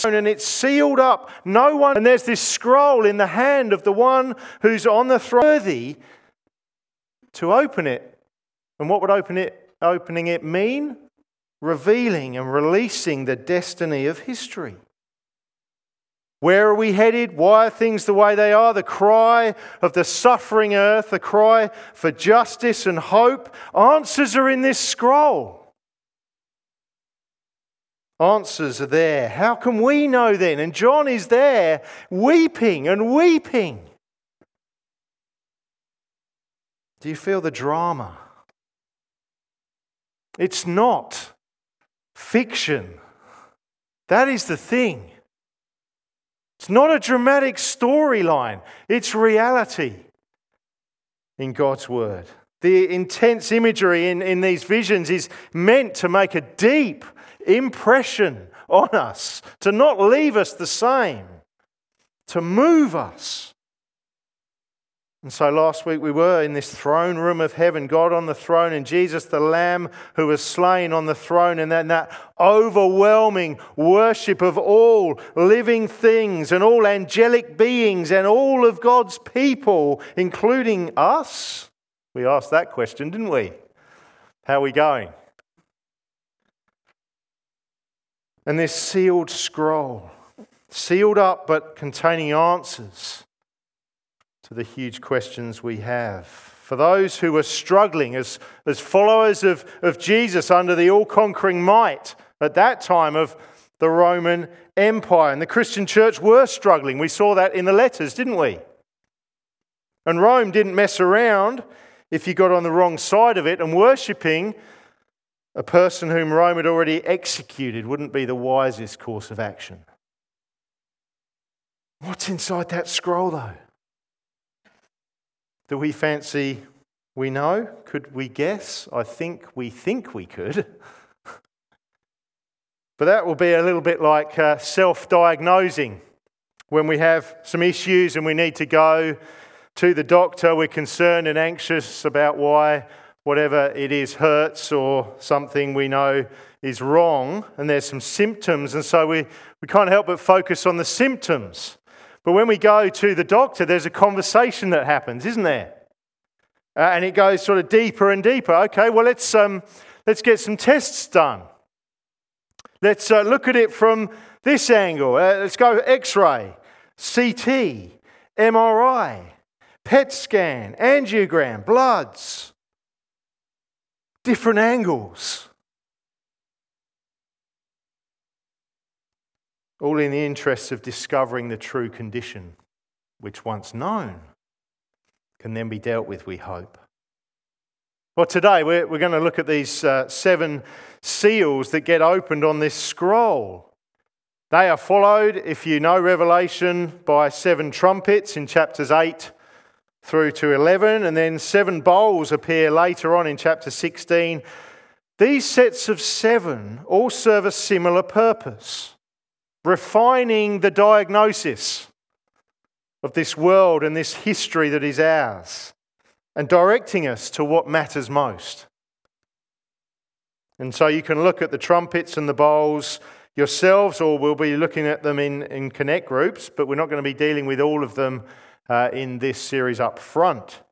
and it's sealed up. No one, and there's this scroll in the hand of the one who's on the throne, worthy to open it. And what would opening it mean? Revealing and releasing the destiny of history. Where are we headed? Why are things the way they are? The cry of the suffering earth, the cry for justice and hope. Answers are in this scroll. Answers are there. How can we know then? And John is there weeping and weeping. Do you feel the drama? It's not fiction. That is the thing. It's not a dramatic storyline. It's reality in God's Word. The intense imagery in these visions is meant to make a deep impression on us, to not leave us the same, to move us. And so last week we were in this throne room of heaven, God on the throne and Jesus the Lamb who was slain on the throne, and then that overwhelming worship of all living things and all angelic beings and all of God's people, including us. We asked that question, didn't we? How are we going? And this sealed scroll, sealed up but containing answers to the huge questions we have. For those who are struggling as followers of Jesus under the all-conquering might at that time of the Roman Empire. And the Christian church were struggling. We saw that in the letters, didn't we? And Rome didn't mess around if you got on the wrong side of it, and worshipping a person whom Rome had already executed wouldn't be the wisest course of action. What's inside that scroll, though? Do we fancy we know? Could we guess? I think we could. But that will be a little bit like self-diagnosing. When we have some issues and we need to go to the doctor, we're concerned and anxious about why whatever it is hurts or something we know is wrong, and there's some symptoms, and so we can't help but focus on the symptoms. But when we go to the doctor, there's a conversation that happens, isn't there? And it goes sort of deeper and deeper. Okay, well, let's get some tests done. Let's look at it from this angle. Let's go X-ray, CT, MRI, PET scan, angiogram, bloods. Different angles. All in the interests of discovering the true condition, which once known can then be dealt with, we hope. Well, today we're going to look at these 7 seals that get opened on this scroll. They are followed, if you know Revelation, by 7 trumpets in chapters 8 through to 11, and then 7 bowls appear later on in chapter 16. These sets of 7 all serve a similar purpose, refining the diagnosis of this world and this history that is ours, and directing us to what matters most. And so you can look at the trumpets and the bowls yourselves, or we'll be looking at them in connect groups, but we're not going to be dealing with all of them in this series up front.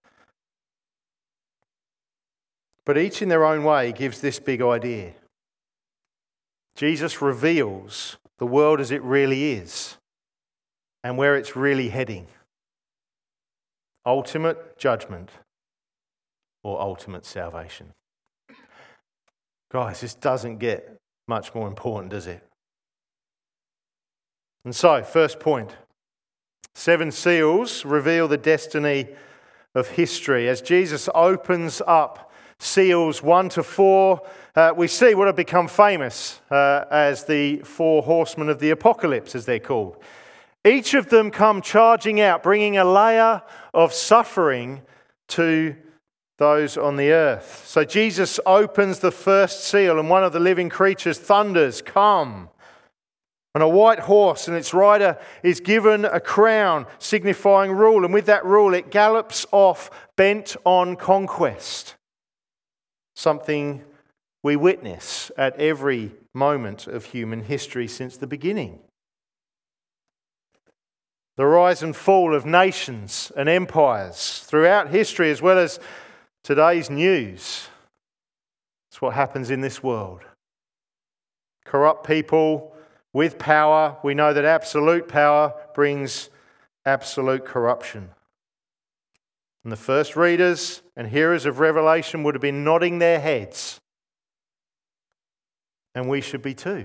But each in their own way gives this big idea. Jesus reveals the world as it really is and where it's really heading. Ultimate judgment or ultimate salvation. Guys, this doesn't get much more important, does it? And so, first point. 7 seals reveal the destiny of history. As Jesus opens up seals 1 to 4, we see what have become famous as the 4 horsemen of the apocalypse, as they're called. Each of them come charging out, bringing a layer of suffering to those on the earth. So Jesus opens the first seal, and one of the living creatures thunders, "Come!" And a white horse and its rider is given a crown signifying rule. And with that rule, it gallops off bent on conquest. Something we witness at every moment of human history since the beginning. The rise and fall of nations and empires throughout history, as well as today's news. It's what happens in this world. Corrupt people with power. We know that absolute power brings absolute corruption. And the first readers and hearers of Revelation would have been nodding their heads. And we should be too.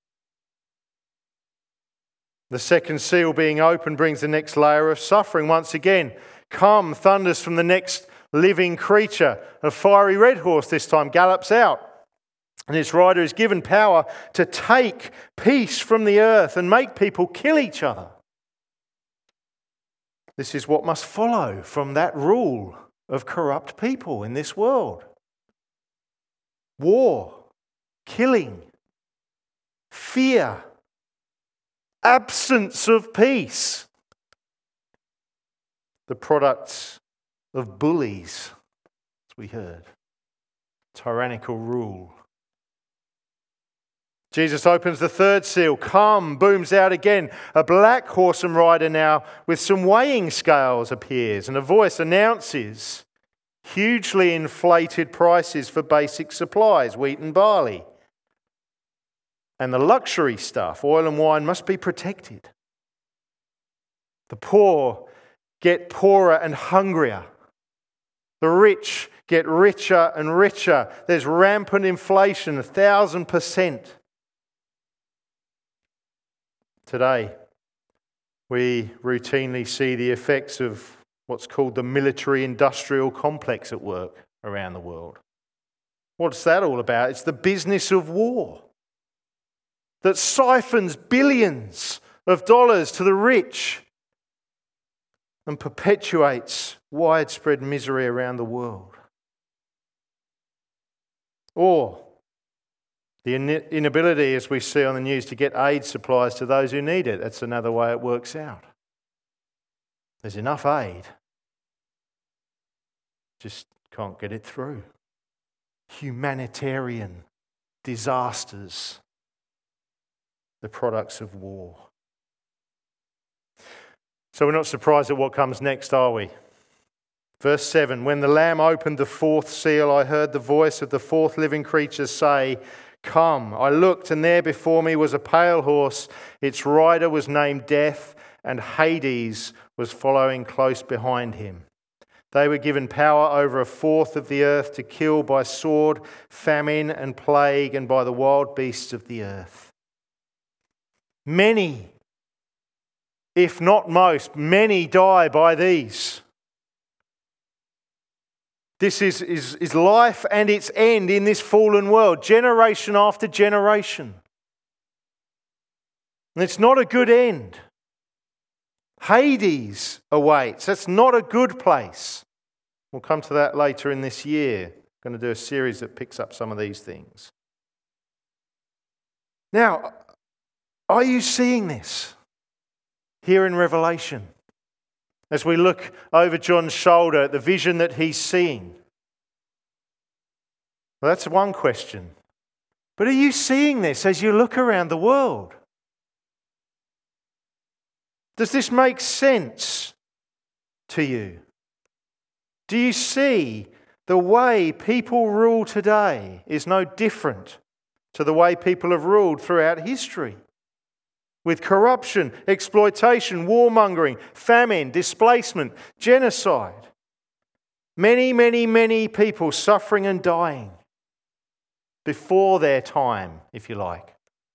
The second seal being opened brings the next layer of suffering. Once again, come, thunders from the next living creature. A fiery red horse this time gallops out. And its rider is given power to take peace from the earth and make people kill each other. This is what must follow from that rule of corrupt people in this world. War, killing, fear, absence of peace. The products of bullies, as we heard. Tyrannical rule. Jesus opens the third seal. Come, booms out again. A black horse and rider now with some weighing scales appears, and a voice announces hugely inflated prices for basic supplies, wheat and barley. And the luxury stuff, oil and wine, must be protected. The poor get poorer and hungrier. The rich get richer and richer. There's rampant inflation, 1,000%. Today, we routinely see the effects of what's called the military-industrial complex at work around the world. What's that all about? It's the business of war that siphons billions of dollars to the rich and perpetuates widespread misery around the world. Or the inability, as we see on the news, to get aid supplies to those who need it. That's another way it works out. There's enough aid. Just can't get it through. Humanitarian disasters. The products of war. So we're not surprised at what comes next, are we? Verse 7, when the Lamb opened the fourth seal, I heard the voice of the fourth living creature say, Come. I looked, and there before me was a pale horse. Its rider was named Death, and Hades was following close behind him. They were given power over a fourth of the earth to kill by sword, famine, and plague, and by the wild beasts of the earth. Many, if not most, many die by these. This is life and its end in this fallen world, generation after generation. And it's not a good end. Hades awaits. That's not a good place. We'll come to that later in this year. I'm going to do a series that picks up some of these things. Now, are you seeing this here in Revelation? As we look over John's shoulder at the vision that he's seeing. Well, that's one question. But are you seeing this as you look around the world? Does this make sense to you? Do you see the way people rule today is no different to the way people have ruled throughout history? With corruption, exploitation, warmongering, famine, displacement, genocide. Many, many, many people suffering and dying before their time, if you like.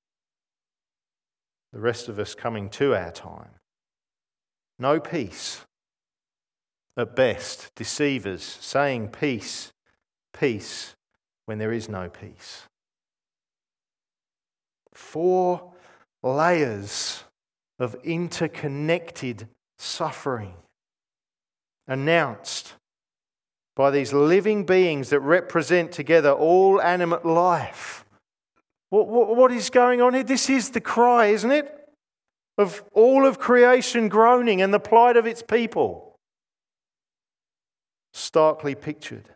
The rest of us coming to our time. No peace. At best, deceivers saying peace, peace, when there is no peace. 4 layers of interconnected suffering announced by these living beings that represent together all animate life. What is going on here? This is the cry, isn't it? Of all of creation groaning and the plight of its people. Starkly pictured.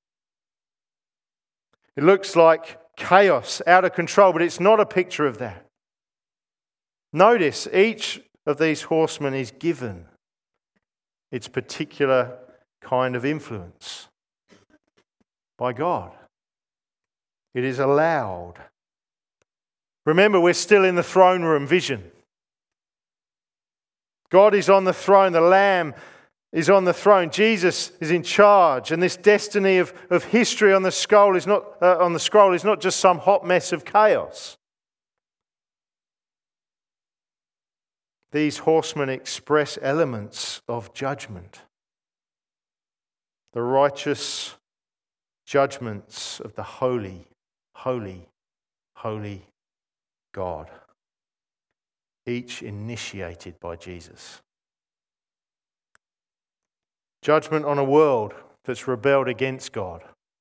It looks like chaos, out of control, but it's not a picture of that. Notice each of these horsemen is given its particular kind of influence by God. It is allowed. Remember, we're still in the throne room vision. God is on the throne. The Lamb is on the throne. Jesus is in charge. And this destiny of history on the scroll is not just some hot mess of chaos. These horsemen express elements of judgment. The righteous judgments of the holy, holy, holy God. Each initiated by Jesus. Judgment on a world that's rebelled against God.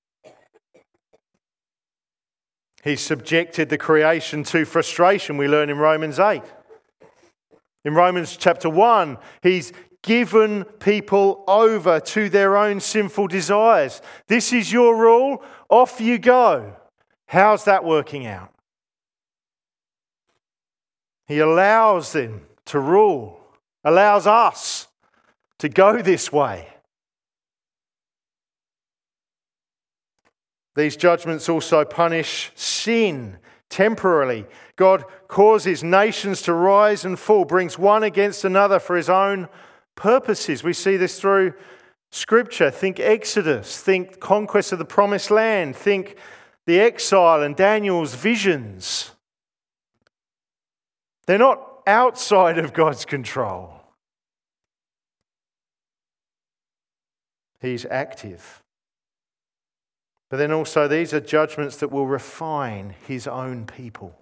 He subjected the creation to frustration, we learn in Romans 8. In Romans chapter 1, he's given people over to their own sinful desires. This is your rule, off you go. How's that working out? He allows them to rule, allows us to go this way. These judgments also punish sin temporarily. God causes nations to rise and fall, brings one against another for his own purposes. We see this through Scripture. Think Exodus, think conquest of the Promised Land, think the exile and Daniel's visions. They're not outside of God's control. He's active. But then also these are judgments that will refine his own people.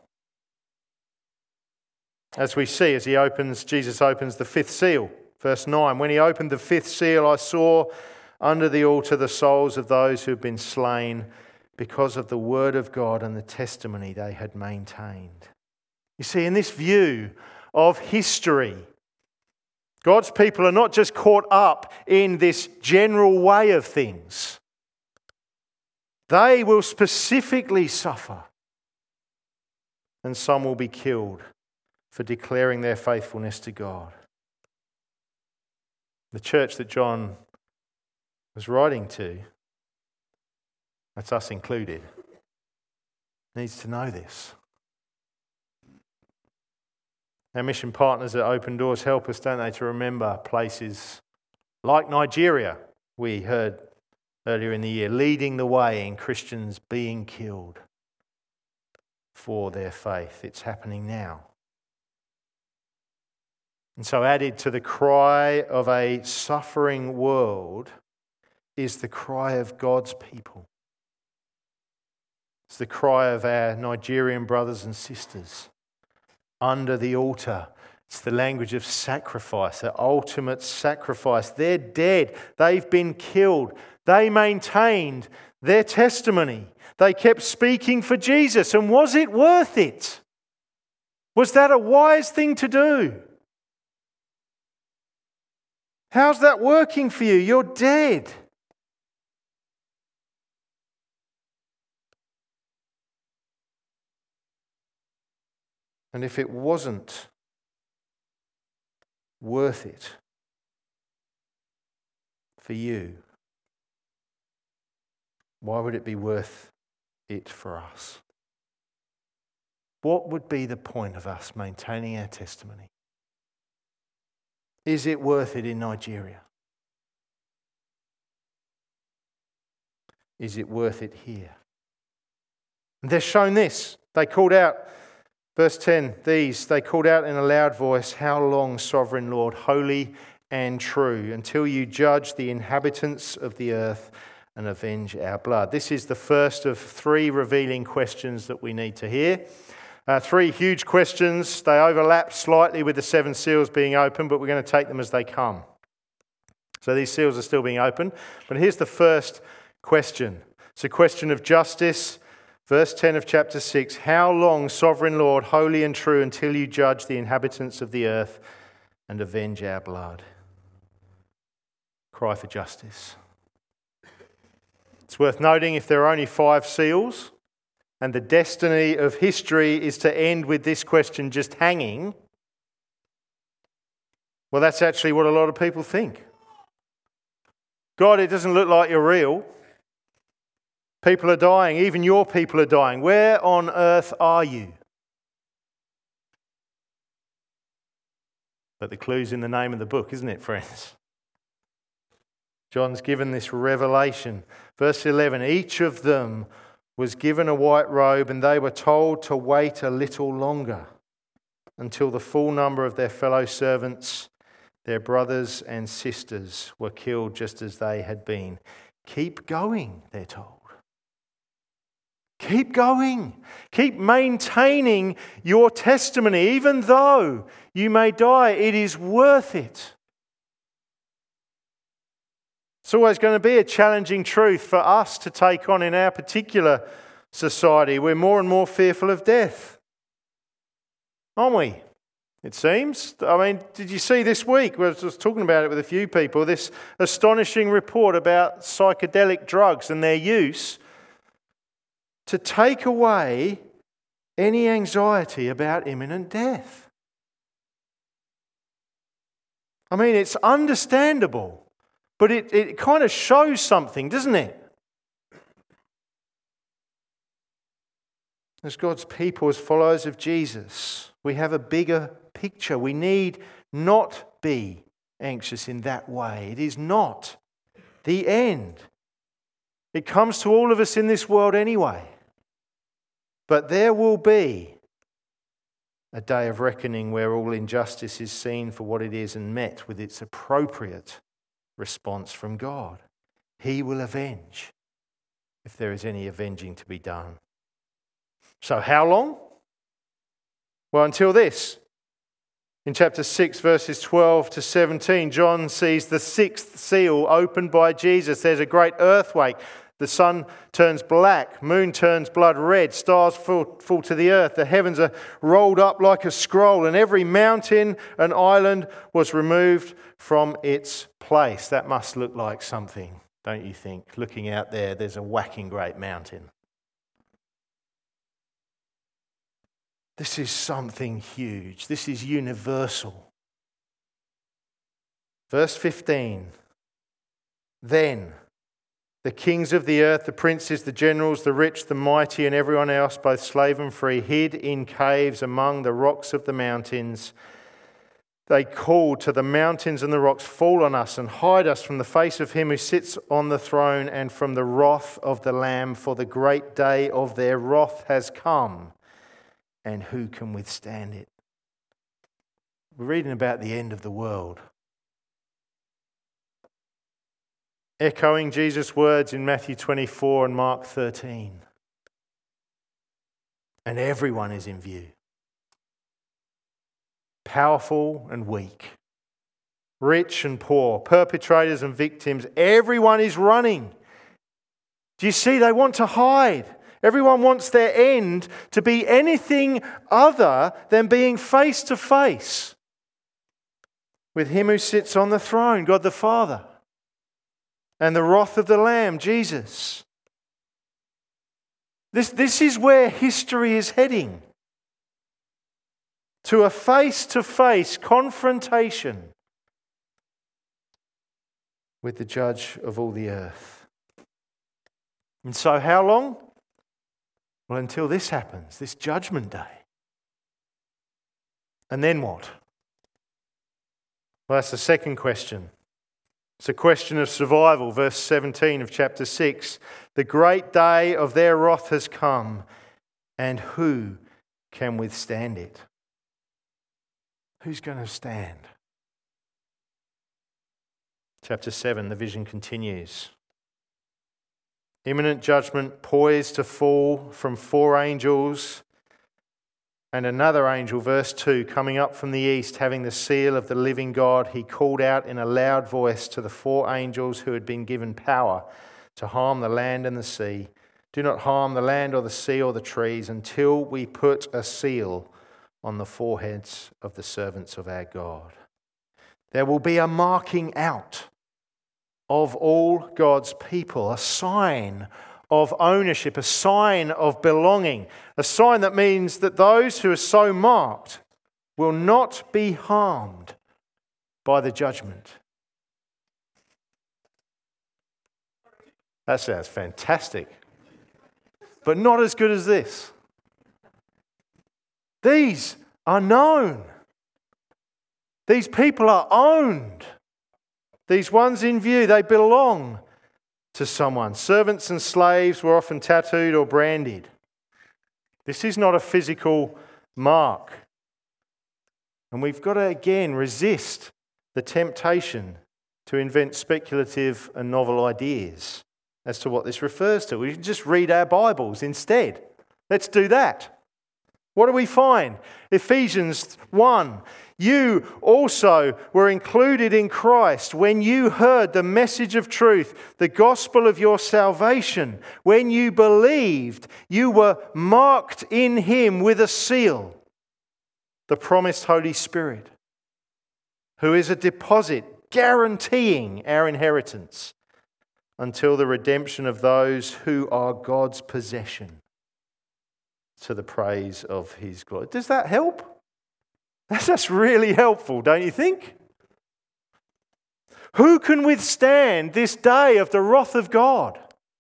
As we see, as Jesus opens the fifth seal, verse 9, when he opened the fifth seal, I saw under the altar the souls of those who had been slain because of the word of God and the testimony they had maintained. You see, in this view of history, God's people are not just caught up in this general way of things. They will specifically suffer, and some will be killed for declaring their faithfulness to God. The church that John was writing to, that's us included, needs to know this. Our mission partners at Open Doors help us, don't they, to remember places like Nigeria, we heard earlier in the year, leading the way in Christians being killed for their faith. It's happening now. And so added to the cry of a suffering world is the cry of God's people. It's the cry of our Nigerian brothers and sisters under the altar. It's the language of sacrifice, the ultimate sacrifice. They're dead. They've been killed. They maintained their testimony. They kept speaking for Jesus. And was it worth it? Was that a wise thing to do? How's that working for you? You're dead. And if it wasn't worth it for you, why would it be worth it for us? What would be the point of us maintaining our testimony? Is it worth it in Nigeria? Is it worth it here? And they're shown this. They called out, verse 10, they called out in a loud voice, "How long, sovereign Lord, holy and true, until you judge the inhabitants of the earth and avenge our blood?" This is the first of three revealing questions that we need to hear. Three huge questions. They overlap slightly with the seven seals being opened, but we're going to take them as they come. So these seals are still being opened. But here's the first question. It's a question of justice. Verse 10 of chapter 6, "How long, sovereign Lord, holy and true, until you judge the inhabitants of the earth and avenge our blood?" Cry for justice. It's worth noting, if there are only 5 seals, and the destiny of history is to end with this question just hanging, Well, that's actually what a lot of people think. God, it doesn't look like you're real. People are dying. Even your people are dying. Where on earth are you? But the clue's in the name of the book, isn't it, friends? John's given this revelation. Verse 11, each of them was given a white robe, and they were told to wait a little longer until the full number of their fellow servants, their brothers and sisters, were killed just as they had been. Keep going, they're told. Keep going. Keep maintaining your testimony. Even though you may die, it is worth it. It's always going to be a challenging truth for us to take on in our particular society. We're more and more fearful of death, aren't we? It seems. I mean, did you see this week? I was talking about it with a few people. This astonishing report about psychedelic drugs and their use to take away any anxiety about imminent death. I mean, it's understandable, but it kind of shows something, doesn't it? As God's people, as followers of Jesus, we have a bigger picture. We need not be anxious in that way. It is not the end. It comes to all of us in this world anyway. But there will be a day of reckoning where all injustice is seen for what it is and met with its appropriate response from God. He will avenge if there is any avenging to be done. So how long? Well, until this. In chapter 6, verses 12 to 17, John sees the sixth seal opened by Jesus. There's a great earthquake. The sun turns black, moon turns blood red, stars fall to the earth. The heavens are rolled up like a scroll, and every mountain and island was removed from its place. That must look like something, don't you think? Looking out there, there's a whacking great mountain. This is something huge. This is universal. Verse 15. Then the kings of the earth, the princes, the generals, the rich, the mighty, and everyone else, both slave and free, hid in caves among the rocks of the mountains. They called to the mountains and the rocks, fall on us and hide us from the face of him who sits on the throne and from the wrath of the Lamb, for the great day of their wrath has come, and who can withstand it? We're reading about the end of the world. Echoing Jesus' words in Matthew 24 and Mark 13. And everyone is in view. Powerful and weak. Rich and poor. Perpetrators and victims. Everyone is running. Do you see? They want to hide. Everyone wants their end to be anything other than being face to face with him who sits on the throne, God the Father. And the wrath of the Lamb, Jesus. This is where history is heading. To a face-to-face confrontation with the judge of all the earth. And so how long? Well, until this happens, this judgment day. And then what? Well, that's the second question. It's a question of survival. Verse 17 of chapter 6. The great day of their wrath has come, and who can withstand it? Who's going to stand? Chapter 7, the vision continues. Imminent judgment poised to fall from 4 angels, and another angel, verse 2, coming up from the east, having the seal of the living God, he called out in a loud voice to the 4 angels who had been given power to harm the land and the sea. Do not harm the land or the sea or the trees until we put a seal on the foreheads of the servants of our God. There will be a marking out of all God's people, a sign of ownership, a sign of belonging, a sign that means that those who are so marked will not be harmed by the judgment. That sounds fantastic. But not as good as this. These are known. These people are owned. These ones in view, they belong to someone. Servants and slaves were often tattooed or branded. This is not a physical mark. And we've got to, again, resist the temptation to invent speculative and novel ideas as to what this refers to. We can just read our Bibles instead. Let's do that. What do we find? Ephesians 1. You also were included in Christ when you heard the message of truth, the gospel of your salvation. When you believed, you were marked in Him with a seal, the promised Holy Spirit, who is a deposit guaranteeing our inheritance until the redemption of those who are God's possession, to the praise of His glory. Does that help? That's really helpful, don't you think? Who can withstand this day of the wrath of God?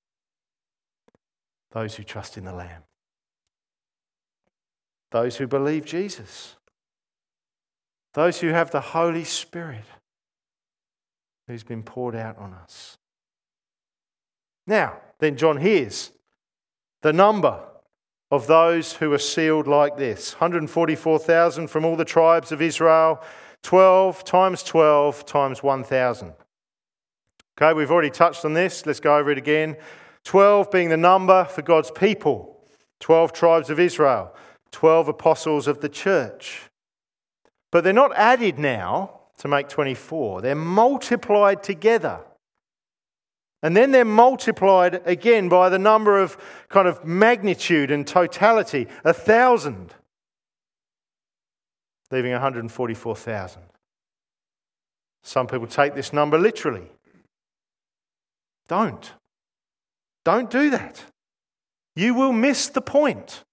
Those who trust in the Lamb. Those who believe Jesus. Those who have the Holy Spirit who's been poured out on us. Now, then John hears the number of those who are sealed like this. 144,000 from all the tribes of Israel. 12 times 12 times 1,000. Okay, we've already touched on this. Let's go over it again. 12 being the number for God's people. 12 tribes of Israel. 12 apostles of the church. But they're not added now to make 24. They're multiplied together. And then they're multiplied again by the number of kind of magnitude and totality, 1,000, leaving 144,000. Some people take this number literally. Don't do that. You will miss the point.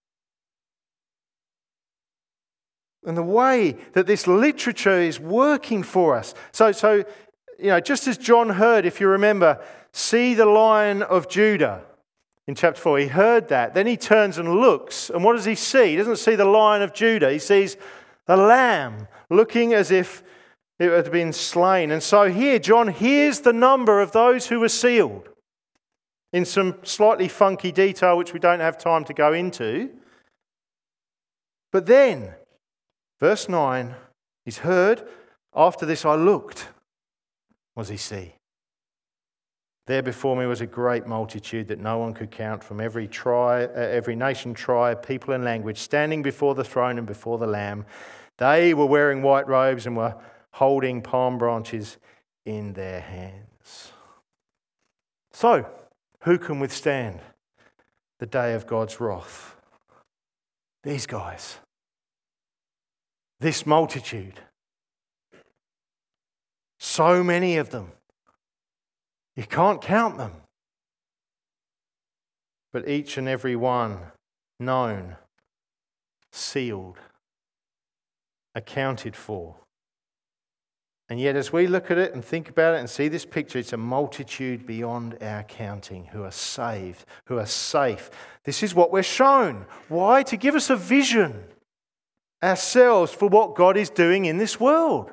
And the way that this literature is working for us. So just as John heard, if you remember, see the Lion of Judah in chapter 4. He heard that. Then he turns and looks. And what does he see? He doesn't see the Lion of Judah. He sees the Lamb looking as if it had been slain. And so here, John hears the number of those who were sealed in some slightly funky detail, which we don't have time to go into. But then, verse 9, he's heard, after this I looked. What does he see? There before me was a great multitude that no one could count, from every nation, tribe, people and language, standing before the throne and before the Lamb. They were wearing white robes and were holding palm branches in their hands. So, who can withstand the day of God's wrath? These guys. This multitude. So many of them. You can't count them. But each and every one known, sealed, accounted for. And yet as we look at it and think about it and see this picture, it's a multitude beyond our counting who are saved, who are safe. This is what we're shown. Why? To give us a vision ourselves for what God is doing in this world.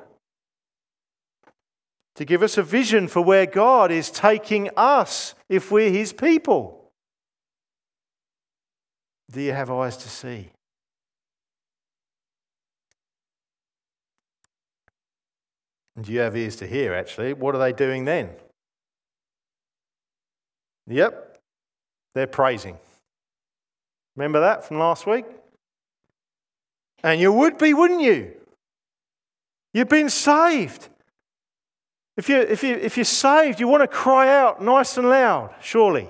To give us a vision for where God is taking us if we're His people. Do you have eyes to see? And do you have ears to hear, actually? What are they doing then? Yep, they're praising. Remember that from last week? And you would be, wouldn't you? You've been saved. If you're saved, you want to cry out nice and loud, surely.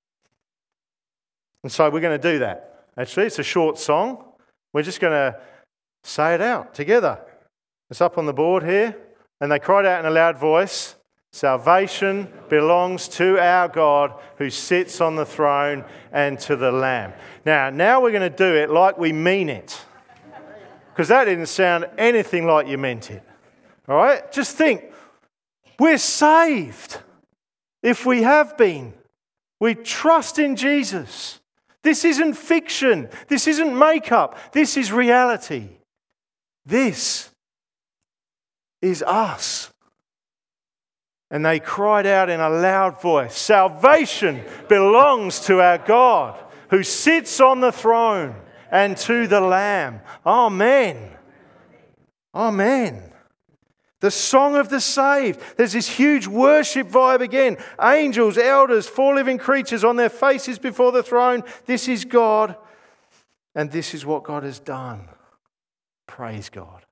And so we're going to do that. Actually, it's a short song. We're just going to say it out together. It's up on the board here. And they cried out in a loud voice, "Salvation belongs to our God who sits on the throne and to the Lamb." Now we're going to do it like we mean it. Because that didn't sound anything like you meant it. All right? Just think, we're saved if we have been. We trust in Jesus. This isn't fiction. This isn't makeup. This is reality. This is us. And they cried out in a loud voice, "Salvation belongs to our God who sits on the throne and to the Lamb." Amen. Amen. The song of the saved. There's this huge worship vibe again. Angels, elders, 4 living creatures on their faces before the throne. This is God, and this is what God has done. Praise God.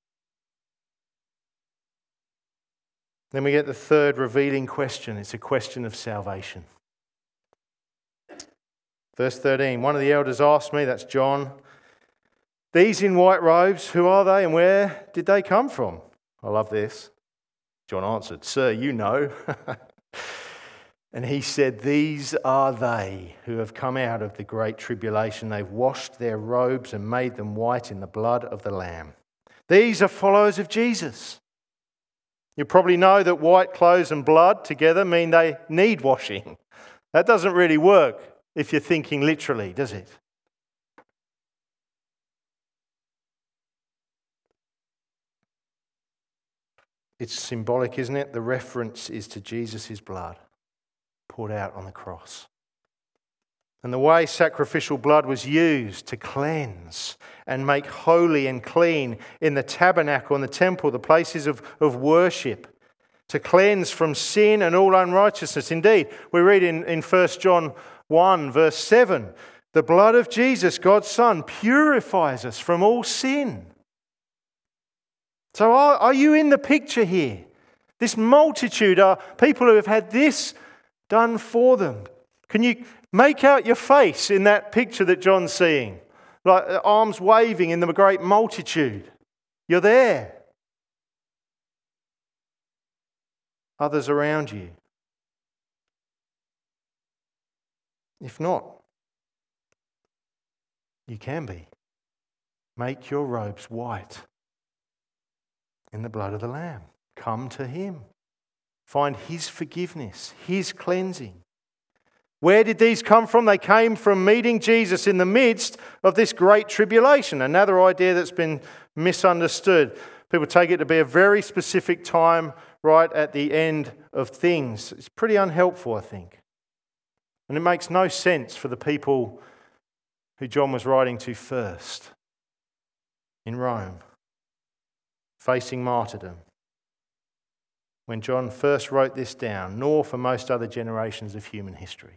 Then we get the third revealing question. It's a question of salvation. Verse 13, one of the elders asked me, that's John, "These in white robes, who are they and where did they come from?" I love this. John answered, "Sir, you know." And he said, "These are they who have come out of the great tribulation. They've washed their robes and made them white in the blood of the Lamb." These are followers of Jesus. You probably know that white clothes and blood together mean they need washing. That doesn't really work if you're thinking literally, does it? It's symbolic, isn't it? The reference is to Jesus' blood poured out on the cross. And the way sacrificial blood was used to cleanse and make holy and clean in the tabernacle and the temple, the places of worship, to cleanse from sin and all unrighteousness. Indeed, we read in 1 John 1 verse 7, the blood of Jesus, God's Son, purifies us from all sin. So are you in the picture here? This multitude are people who have had this done for them. Can you make out your face in that picture that John's seeing? Like arms waving in the great multitude. You're there. Others around you. If not, you can be. Make your robes white in the blood of the Lamb. Come to Him. Find His forgiveness, His cleansing. Where did these come from? They came from meeting Jesus in the midst of this great tribulation. Another idea that's been misunderstood. People take it to be a very specific time right at the end of things. It's pretty unhelpful, I think. And it makes no sense for the people who John was writing to first in Rome, facing martyrdom. When John first wrote this down, nor for most other generations of human history.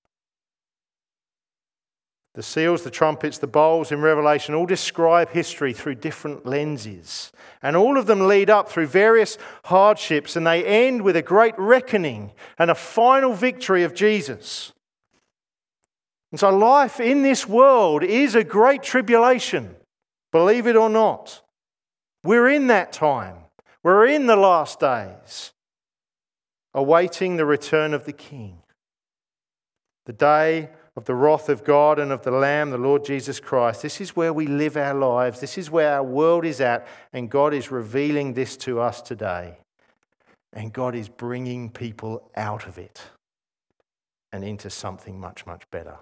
The seals, the trumpets, the bowls in Revelation all describe history through different lenses. And all of them lead up through various hardships, and they end with a great reckoning and a final victory of Jesus. And so life in this world is a great tribulation, believe it or not. We're in that time. We're in the last days, awaiting the return of the King. The day of the wrath of God and of the Lamb, the Lord Jesus Christ. This is where we live our lives. This is where our world is at, and God is revealing this to us today. And God is bringing people out of it and into something much, much better.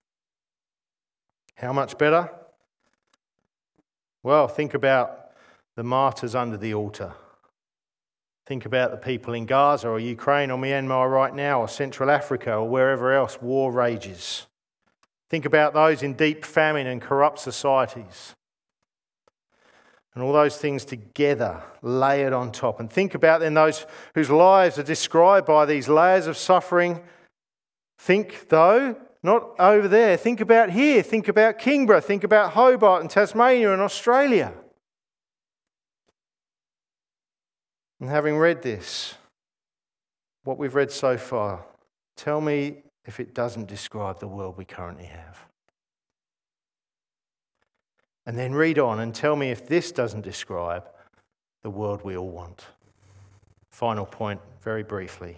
How much better? Well, think about the martyrs under the altar. Think about the people in Gaza or Ukraine or Myanmar right now or Central Africa or wherever else war rages. Think about those in deep famine and corrupt societies. And all those things together, layered on top. And think about then those whose lives are described by these layers of suffering. Think, though, not over there. Think about here. Think about Kingborough. Think about Hobart and Tasmania and Australia. And having read this, what we've read so far, tell me if it doesn't describe the world we currently have. And then read on and tell me if this doesn't describe the world we all want. Final point, very briefly.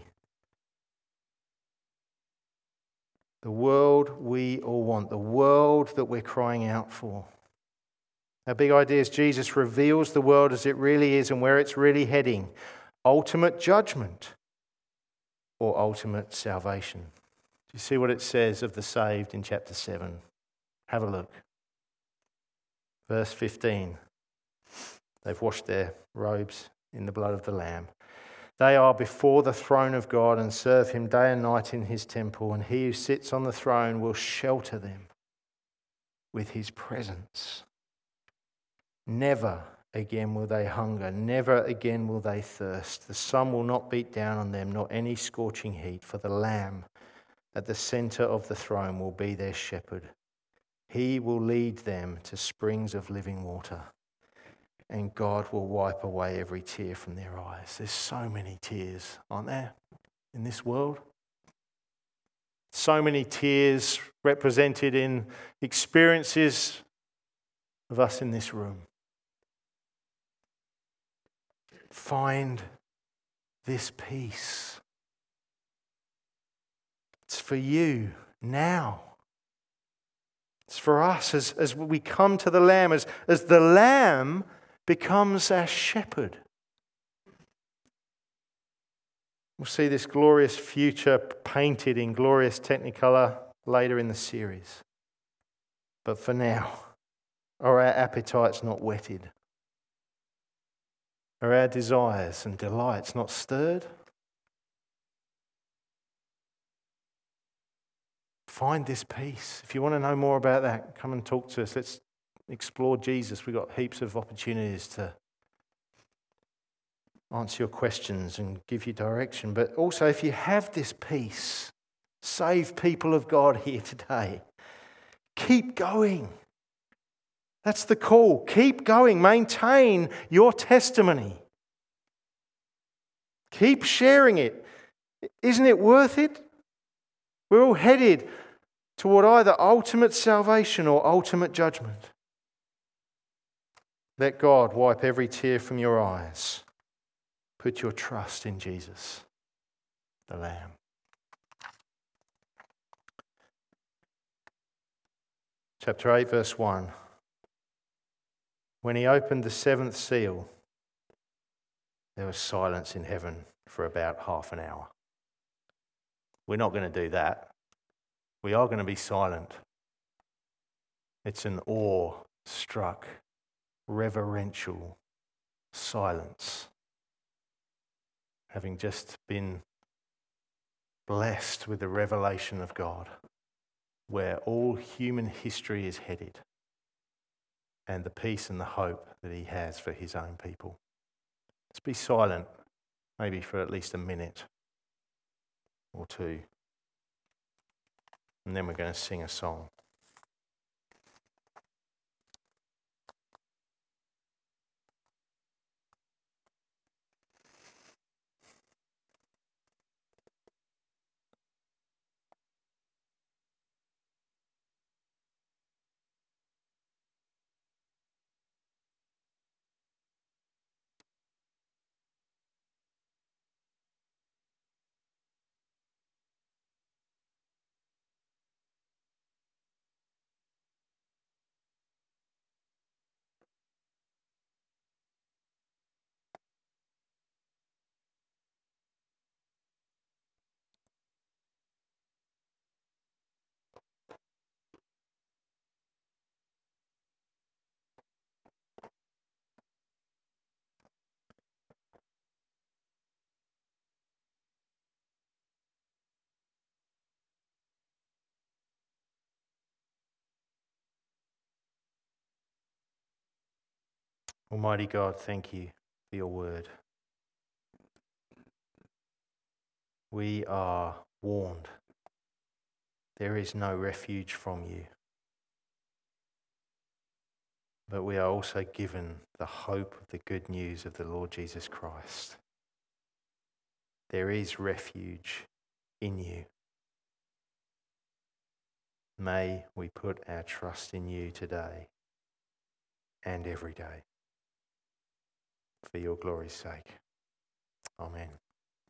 The world we all want, the world that we're crying out for. Our big idea is Jesus reveals the world as it really is and where it's really heading. Ultimate judgment or ultimate salvation. Do you see what it says of the saved in chapter 7? Have a look. Verse 15. They've washed their robes in the blood of the Lamb. They are before the throne of God and serve him day and night in his temple, and he who sits on the throne will shelter them with his presence. Never again will they hunger, never again will they thirst. The sun will not beat down on them, nor any scorching heat, for the Lamb at the centre of the throne will be their shepherd. He will lead them to springs of living water, and God will wipe away every tear from their eyes. There's so many tears, aren't there, in this world? So many tears represented in experiences of us in this room. Find this peace. It's for you now. It's for us as we come to the Lamb, as the Lamb becomes our shepherd. We'll see this glorious future painted in glorious technicolor later in the series. But for now, are our appetites not whetted? Are our desires and delights not stirred? Find this peace. If you want to know more about that, come and talk to us. Let's explore Jesus. We've got heaps of opportunities to answer your questions and give you direction. But also, if you have this peace, save people of God here today. Keep going. That's the call. Keep going. Maintain your testimony. Keep sharing it. Isn't it worth it? We're all headed toward either ultimate salvation or ultimate judgment. Let God wipe every tear from your eyes. Put your trust in Jesus, the Lamb. Chapter 8, verse 1. When he opened the seventh seal, there was silence in heaven for about half an hour. We're not going to do that. We are going to be silent. It's an awe-struck, reverential silence. Having just been blessed with the revelation of God, where all human history is headed, and the peace and the hope that he has for his own people. Let's be silent, maybe for at least a minute or two. And then we're going to sing a song. Almighty God, thank you for your word. We are warned. There is no refuge from you. But we are also given the hope of the good news of the Lord Jesus Christ. There is refuge in you. May we put our trust in you today and every day for your glory's sake. Amen.